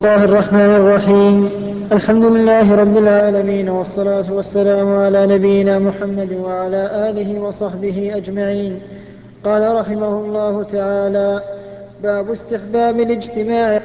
الله الرحمن الرحيم. الحمد لله رب العالمين، والصلاة والسلام على نبينا محمد وعلى آله وصحبه أجمعين. قال رحمه الله تعالى: باب استحباب الاجتماع.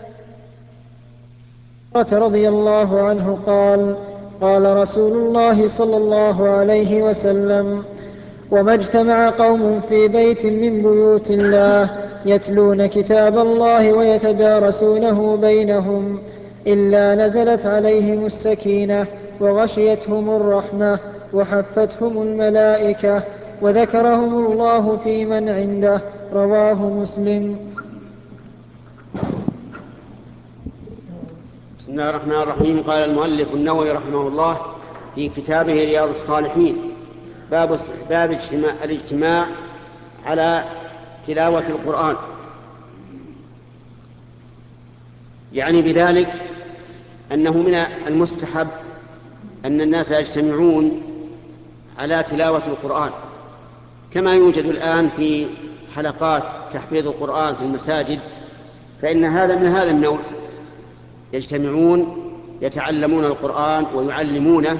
رضي الله عنه قال: قال رسول الله صلى الله عليه وسلم: وما اجتمع قوم في بيت من بيوت الله يتلون كتاب الله ويتدارسونه بينهم إلا نزلت عليهم السكينة وغشيتهم الرحمة وحفتهم الملائكة وذكرهم الله في من عنده. رواه مسلم. بسم الله الرحمن الرحيم. قال المؤلف النووي رحمه الله في كتابه رياض الصالحين: باب الاجتماع على تلاوة القرآن. يعني بذلك أنه من المستحب أن الناس يجتمعون على تلاوة القرآن، كما يوجد الآن في حلقات تحفيظ القرآن في المساجد، فإن هذا من هذا النوع، يجتمعون يتعلمون القرآن ويعلمونه،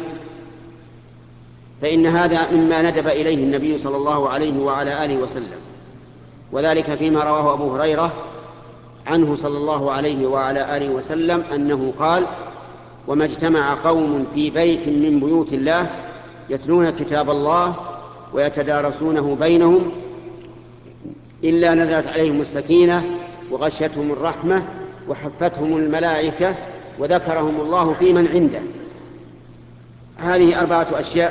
فإن هذا مما ندب إليه النبي صلى الله عليه وعلى آله وسلم، وذلك فيما رواه أبو هريرة عنه صلى الله عليه وعلى آله وسلم أنه قال: وما اجتمع قوم في بيت من بيوت الله يتلون كتاب الله ويتدارسونه بينهم إلا نزلت عليهم السكينة وغشيتهم الرحمة وحفتهم الملائكة وذكرهم الله في من عنده. هذه 4 أشياء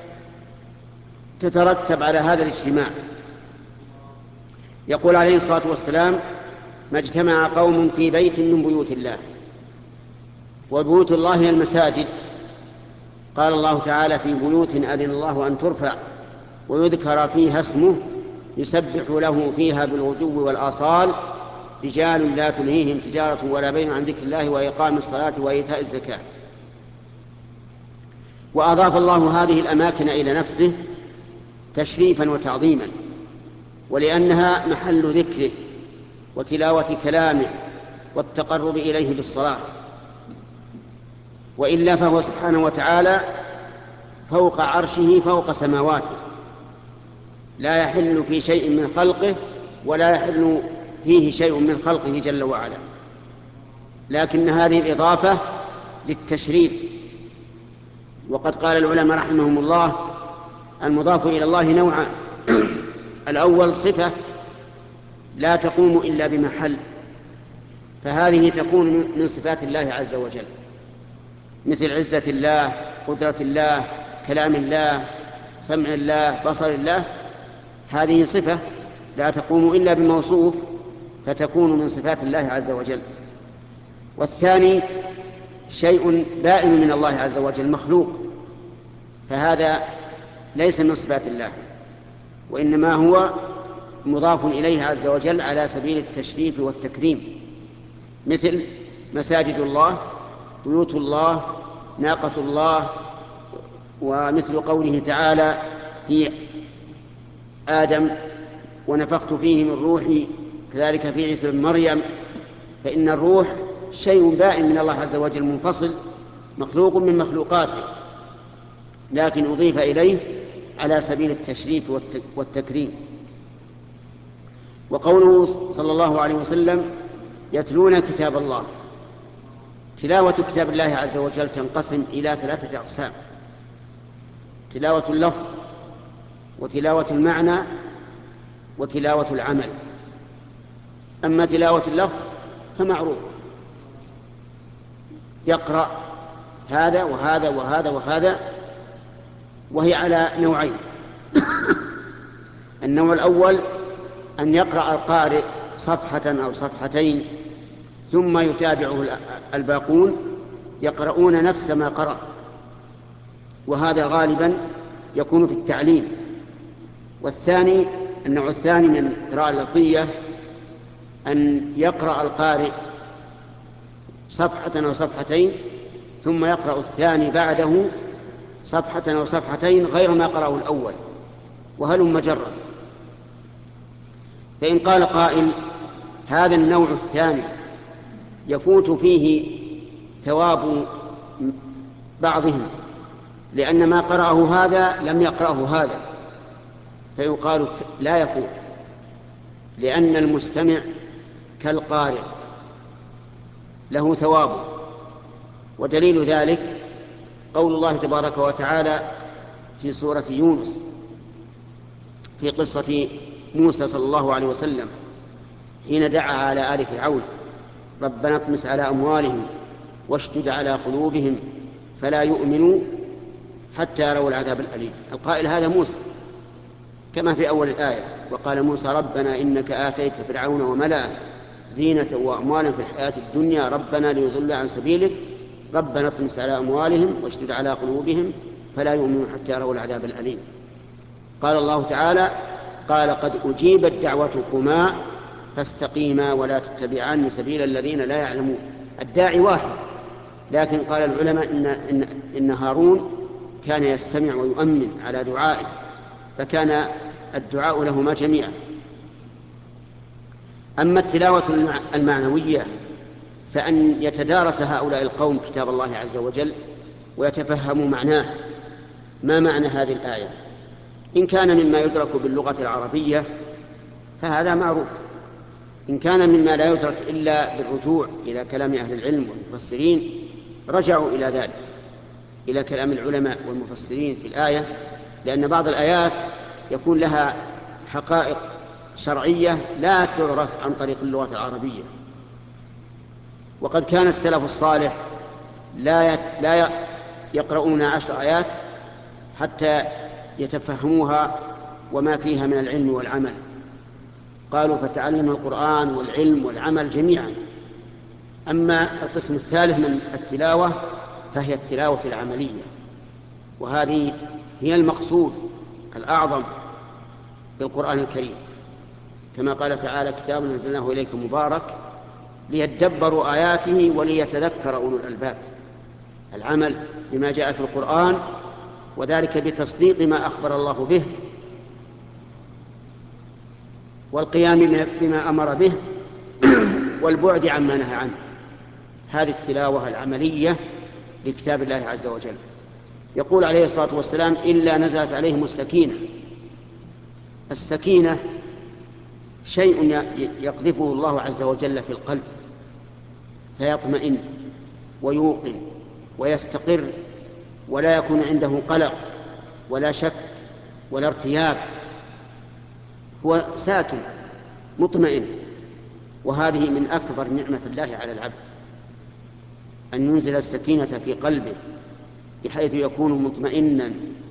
تترتب على هذا الاجتماع. يقول عليه الصلاة والسلام: ما اجتمع قوم في بيت من بيوت الله. وبيوت الله هي المساجد. قال الله تعالى: في بيوت أذن الله أن ترفع ويذكر فيها اسمه يسبح له فيها بالغدو والآصال رجال لا تلهيهم تجارة ولا بيع عن ذكر الله وإقام الصلاة وإيتاء الزكاة. وأضاف الله هذه الأماكن إلى نفسه تشريفا وتعظيما، ولأنها محل ذكره وتلاوة كلامه والتقرب إليه بالصلاة، وإلا فهو سبحانه وتعالى فوق عرشه فوق سماواته، لا يحل في شيء من خلقه ولا يحل فيه شيء من خلقه جل وعلا، لكن هذه الإضافة للتشريف. وقد قال العلماء رحمهم الله: المضاف إلى الله نوعان: الأول صفة لا تقوم إلا بمحل، فهذه تكون من صفات الله عز وجل، مثل عزة الله، قدرة الله، كلام الله، سمع الله، بصر الله. هذه صفة لا تقوم إلا بموصوف، فتكون من صفات الله عز وجل. والثاني شيء دائم من الله عز وجل مخلوق، فهذا ليس من صفات الله، وإنما هو مضاف إليه عز وجل على سبيل التشريف والتكريم، مثل مساجد الله، بيوت الله، ناقة الله، ومثل قوله تعالى في آدم: ونفخت فيه من روحي، كذلك في عيسى بن مريم. فإن الروح شيء بائن من الله عز وجل منفصل مخلوق من مخلوقاته، لكن أضيف إليه على سبيل التشريف والتكريم. وقوله صلى الله عليه وسلم: يتلون كتاب الله. تلاوة كتاب الله عز وجل تنقسم إلى 3 أقسام: تلاوة اللفظ، وتلاوة المعنى، وتلاوة العمل. أما تلاوة اللفظ فمعروف، يقرأ هذا وهذا وهذا وهذا، وهي على نوعين: النوع الأول أن يقرأ القارئ صفحة أو صفحتين ثم يتابعه الباقون يقرؤون نفس ما قرأ، وهذا غالبا يكون في التعليم. والثاني، النوع الثاني من القراءة اللفظية، أن يقرأ القارئ صفحة أو صفحتين ثم يقرأ الثاني بعده صفحة أو صفحتين غير ما قرأه الأول، وهلم جرا. فإن قال قائل: هذا النوع الثاني يفوت فيه ثواب بعضهم، لأن ما قرأه هذا لم يقرأه هذا، فيقال لا يفوت، لأن المستمع كالقارئ له ثوابه. ودليل ذلك قول الله تبارك وتعالى في سورة يونس في قصة موسى صلى الله عليه وسلم حين دعا على آل فرعون: ربنا اطمس على أموالهم واشدد على قلوبهم فلا يؤمنوا حتى يروا العذاب الأليم. القائل هذا موسى كما في أول الآية: وقال موسى ربنا إنك آتيت فرعون وملأه زينة وأموالا في الحياة الدنيا ربنا ليضلوا عن سبيلك ربنا اطمس على أموالهم واشدد على قلوبهم فلا يؤمنوا حتى يروا العذاب الأليم. قال الله تعالى: قال قد أجيبت دعوتكما فاستقيما ولا تتبعان سبيل الذين لا يعلمون. الداعي واحد، لكن قال العلماء إن هارون كان يستمع ويؤمن على دعائه، فكان الدعاء لهما جميعا. أما التلاوة المعنوية فأن يتدارس هؤلاء القوم كتاب الله عز وجل ويتفهموا معناه. ما معنى هذه الآية؟ إن كان مما يدرك باللغة العربية فهذا معروف، إن كان مما لا يدرك إلا بالرجوع إلى كلام أهل العلم والمفسرين رجعوا إلى ذلك، إلى كلام العلماء والمفسرين في الآية، لأن بعض الآيات يكون لها حقائق شرعية لا تعرف عن طريق اللغة العربية. وقد كان السلف الصالح لا يقرؤون 10 آيات حتى يتفهموها وما فيها من العلم والعمل. قالوا فتعلم القرآن والعلم والعمل جميعا. أما القسم الثالث من التلاوة فهي التلاوة العملية، وهذه هي المقصود الأعظم بالقرآن الكريم، كما قال تعالى: كتاب أنزلناه إليك مبارك ليدبروا آياته وليتذكر أولو الألباب. العمل بما جاء في القرآن، وذلك بتصديق ما أخبر الله به والقيام بما أمر به والبعد عما نهى عنه. هذه التلاوة العملية لكتاب الله عز وجل. يقول عليه الصلاة والسلام: إلا نزلت عليهم السكينة. السكينة شيء يقذفه الله عز وجل في القلب فيطمئن ويوقن ويستقر، ولا يكون عنده قلق ولا شك ولا ارتياب، هو ساكن مطمئن. وهذه من أكبر نعمة الله على العبد، أن ينزل السكينة في قلبه بحيث يكون مطمئنا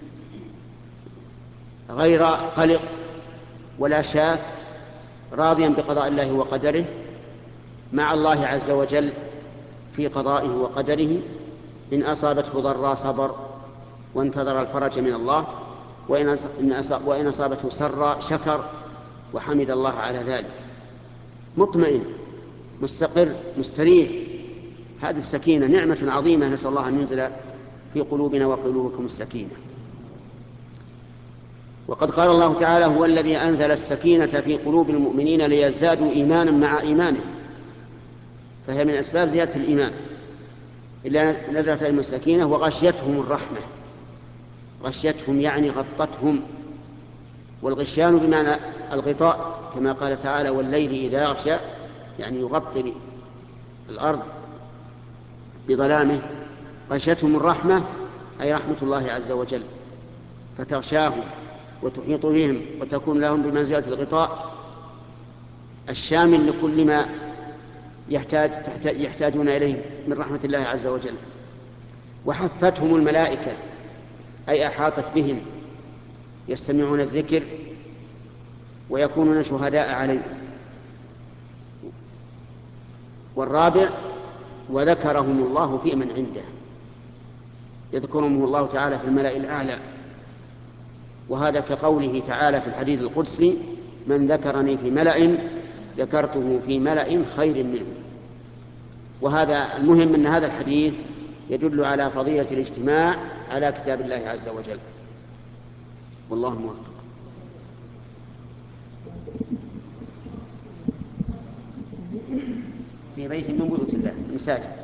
غير قلق ولا شاك، راضيا بقضاء الله وقدره، مع الله عز وجل في قضائه وقدره. إن أصابته ضراء صبر وانتظر الفرج من الله، وإن أصابته سراء شكر وحمد الله على ذلك. مطمئن مستقر مستريح. هذه السكينة نعمة عظيمة، نسأل الله أن ينزل في قلوبنا وقلوبكم السكينة. وقد قال الله تعالى: هو الذي أنزل السكينة في قلوب المؤمنين ليزدادوا إيمانا مع إيمانه، فهي من أسباب زيادة الإيمان. إلا نزلت عليهم السكينة وغشيتهم الرحمة. غشيتهم يعني غطتهم، والغشيان بمعنى الغطاء، كما قال تعالى: والليل إذا يغشى، يعني يغطي الأرض بظلامه. غشيتهم الرحمة أي رحمة الله عز وجل، فتغشاهم وتحيط بهم وتكون لهم بمنزلة الغطاء الشامل لكل ما يحتاجون إليه من رحمة الله عز وجل. وحفتهم الملائكة أي أحاطت بهم، يستمعون الذكر ويكونون شهداء عليه. والرابع: وذكرهم الله في من عنده، يذكرهم الله تعالى في الملأ الأعلى. وهذا كقوله تعالى في الحديث القدسي: من ذكرني في ملأ ذكرته في ملأ خير منه. وهذا المهم أن هذا الحديث يدل على فضيلة الاجتماع على كتاب الله عز وجل. والله موفق. في بيت من بيوت الله، المساجد.